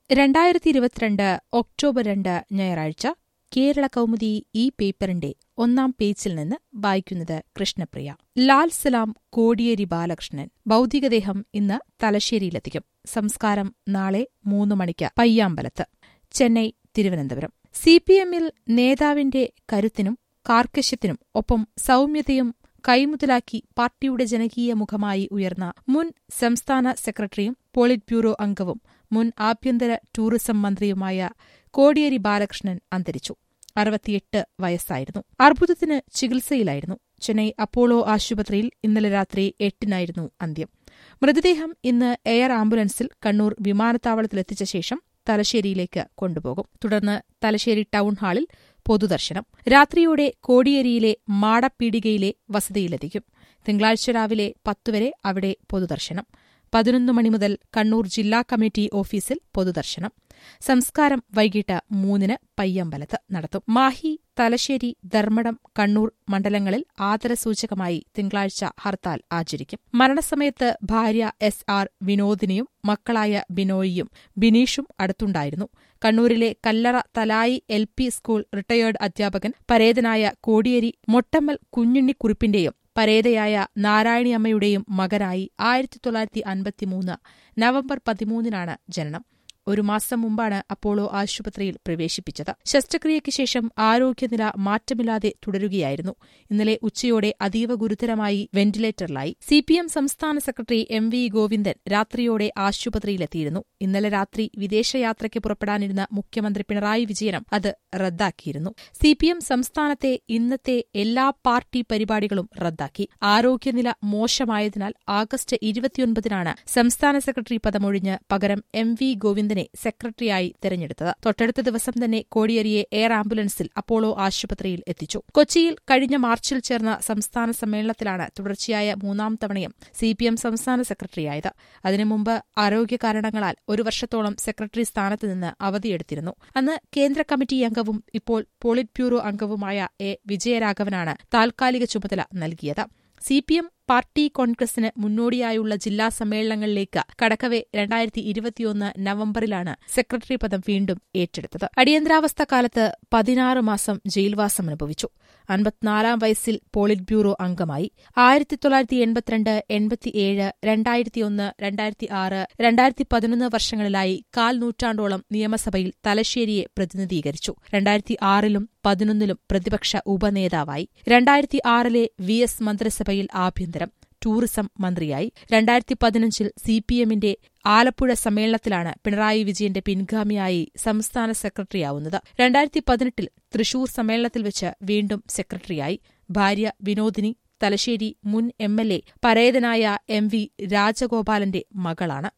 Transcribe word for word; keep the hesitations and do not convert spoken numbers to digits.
രണ്ടായിരത്തി ഇരുപത്തിരണ്ട് ഒക്ടോബർ രണ്ട് ഞായറാഴ്ച കേരള കൗമുദി ഈ പേപ്പറിന്റെ ഒന്നാം പേജിൽ നിന്ന് വായിക്കുന്നത് കൃഷ്ണപ്രിയ. ലാൽ സലാം കോടിയേരി ബാലകൃഷ്ണൻ ഭൗതികദേഹം ഇന്ന് തലശ്ശേരിയിലെത്തിക്കും. സംസ്കാരം നാളെ മൂന്ന് മണിക്ക് പയ്യാമ്പലത്ത്. ചെന്നൈ, തിരുവനന്തപുരം. സി പി എമ്മിൽ നേതാവിന്റെ കരുത്തിനും കാർക്കശ്യത്തിനും ഒപ്പം സൗമ്യതയും കൈമുതലാക്കി പാർട്ടിയുടെ ജനകീയ മുഖമായി ഉയർന്ന മുൻ സംസ്ഥാന സെക്രട്ടറിയും പോളിറ്റ് ബ്യൂറോ അംഗവും മുൻ ആഭ്യന്തര ടൂറിസം മന്ത്രിയുമായ കോടിയേരി ബാലകൃഷ്ണൻ അന്തരിച്ചു. അറുപത്തിയെട്ട് വയസ്സായിരുന്നു. അർബുദത്തിന് ചികിത്സയിലായിരുന്നു. ചെന്നൈ അപ്പോളോ ആശുപത്രിയിൽ ഇന്നലെ രാത്രി എട്ടിനായിരുന്നു അന്ത്യം. മൃതദേഹം ഇന്ന് എയർ ആംബുലൻസിൽ കണ്ണൂർ വിമാനത്താവളത്തിലെത്തിച്ച ശേഷം തലശ്ശേരിയിലേക്ക് കൊണ്ടുപോകും. തുടർന്ന് തലശ്ശേരി ടൗൺ ഹാളിൽ പൊതുദർശനം. രാത്രിയോടെ കോടിയേരിയിലെ മാടപ്പീടികയിലെ വസതിയിലെത്തിക്കും. തിങ്കളാഴ്ച രാവിലെ പത്തുവരെ അവിടെ പൊതുദർശനം. പതിനൊന്ന് മണി മുതൽ കണ്ണൂർ ജില്ലാ കമ്മിറ്റി ഓഫീസിൽ പൊതുദർശനം. സംസ്കാരം വൈകിട്ട് മൂന്നിന് പയ്യമ്പലത്ത് നടത്തും. മാഹി, തലശ്ശേരി, ധർമ്മടം, കണ്ണൂർ മണ്ഡലങ്ങളിൽ ആദരസൂചകമായി തിങ്കളാഴ്ച ഹർത്താൽ ആചരിക്കും. മരണസമയത്ത് ഭാര്യ എസ് ആർ വിനോദിനിയും മക്കളായ ബിനോയിയും ബിനീഷും അടുത്തുണ്ടായിരുന്നു. കണ്ണൂരിലെ Kallara Thalayi L P school retired അധ്യാപകൻ പരേതനായ കോടിയേരി മൊട്ടമ്മൽ കുഞ്ഞുണ്ണിക്കുറിപ്പിന്റെയും പരേതയായ നാരായണിയമ്മയുടെയും മകനായി ആയിരത്തി തൊള്ളായിരത്തി അൻപത്തിമൂന്ന് നവംബർ പതിമൂന്നിനാണ് ജനനം. ഒരു മാസം മുമ്പാണ് അപ്പോളോ ആശുപത്രിയിൽ പ്രവേശിപ്പിച്ചത്. ശസ്ത്രക്രിയയ്ക്ക് ശേഷം ആരോഗ്യനില മാറ്റമില്ലാതെ തുടരുകയായിരുന്നു. ഇന്നലെ ഉച്ചയോടെ അതീവ ഗുരുതരമായി വെന്റിലേറ്ററിലായി. സി പി എം സംസ്ഥാന സെക്രട്ടറി എം വി ഗോവിന്ദൻ രാത്രിയോടെ ആശുപത്രിയിലെത്തിയിരുന്നു. ഇന്നലെ രാത്രി വിദേശയാത്രയ്ക്ക് പുറപ്പെടാനിരുന്ന മുഖ്യമന്ത്രി പിണറായി വിജയനും അത് റദ്ദാക്കിയിരുന്നു. സി പി എം സംസ്ഥാനത്തെ ഇന്നത്തെ എല്ലാ പാർട്ടി പരിപാടികളും റദ്ദാക്കി. ആരോഗ്യനില മോശമായതിനാൽ ആഗസ്റ്റ് ഇരുപത്തിയൊൻപതിനാണ് സംസ്ഥാന സെക്രട്ടറി പദമൊഴിഞ്ഞ് പകരം എം വി ഗോവിന്ദൻ സെക്രട്ടറിയായി തെരഞ്ഞെടുത്തത്. തൊട്ടടുത്ത ദിവസം തന്നെ കോടിയേരിയെ എയർ ആംബുലൻസിൽ അപ്പോളോ ആശുപത്രിയിൽ എത്തിച്ചു. കൊച്ചിയിൽ കഴിഞ്ഞ മാർച്ചിൽ ചേർന്ന സംസ്ഥാന സമ്മേളനത്തിലാണ് തുടർച്ചയായ മൂന്നാം തവണയും സി പി എം സംസ്ഥാന സെക്രട്ടറിയായത്. അതിനു മുമ്പ് ആരോഗ്യ കാരണങ്ങളാൽ ഒരു വർഷത്തോളം സെക്രട്ടറി സ്ഥാനത്ത് നിന്ന് അവധിയെടുത്തിരുന്നു. അന്ന് കേന്ദ്ര കമ്മിറ്റി അംഗവും ഇപ്പോൾ പോളിറ്റ് ബ്യൂറോ അംഗവുമായ എ വിജയരാഘവനാണ് താൽക്കാലിക ചുമതല നൽകിയത്. സി പി എം പാർട്ടി കോൺഗ്രസിന് മുന്നോടിയായുള്ള ജില്ലാ സമ്മേളനങ്ങളിലേക്ക് കടക്കവെ രണ്ടായിരത്തി ഇരുപത്തിയൊന്ന് നവംബറിലാണ് സെക്രട്ടറി പദം വീണ്ടും ഏറ്റെടുത്തത്. അടിയന്തരാവസ്ഥ കാലത്ത് പതിനാറ് മാസം ജയിൽവാസം അനുഭവിച്ചു. അൻപത്തിനാലാം വയസ്സിൽ പോളിറ്റ് ബ്യൂറോ അംഗമായി. ആയിരത്തി തൊള്ളായിരത്തി എൺപത്തിരണ്ട് എൺപത്തിയേഴ് രണ്ടായിരത്തിയൊന്ന് രണ്ടായിരത്തി ആറ് രണ്ടായിരത്തി പതിനൊന്ന് വർഷങ്ങളിലായി കാൽ നൂറ്റാണ്ടോളം നിയമസഭയിൽ തലശ്ശേരിയെ പ്രതിനിധീകരിച്ചു. രണ്ടായിരത്തി ആറിലും പതിനൊന്നിലും പ്രതിപക്ഷ ഉപനേതാവായി. രണ്ടായിരത്തി ആറിലെ വി എസ് മന്ത്രിസഭയിൽ ആഭ്യന്തരം ടൂറിസം മന്ത്രിയായി. രണ്ടായിരത്തി പതിനഞ്ചിൽ സി പി എമ്മിന്റെ ആലപ്പുഴ സമ്മേളനത്തിലാണ് പിണറായി വിജയന്റെ പിൻഗാമിയായി സംസ്ഥാന സെക്രട്ടറിയാവുന്നത്. രണ്ടായിരത്തി പതിനെട്ടിൽ തൃശൂർ സമ്മേളനത്തിൽ വെച്ച് വീണ്ടും സെക്രട്ടറിയായി. ഭാര്യ വിനോദിനി തലശ്ശേരി മുൻ എം എൽ എ പരേതനായ എം വി രാജഗോപാലന്റെ മകളാണ്.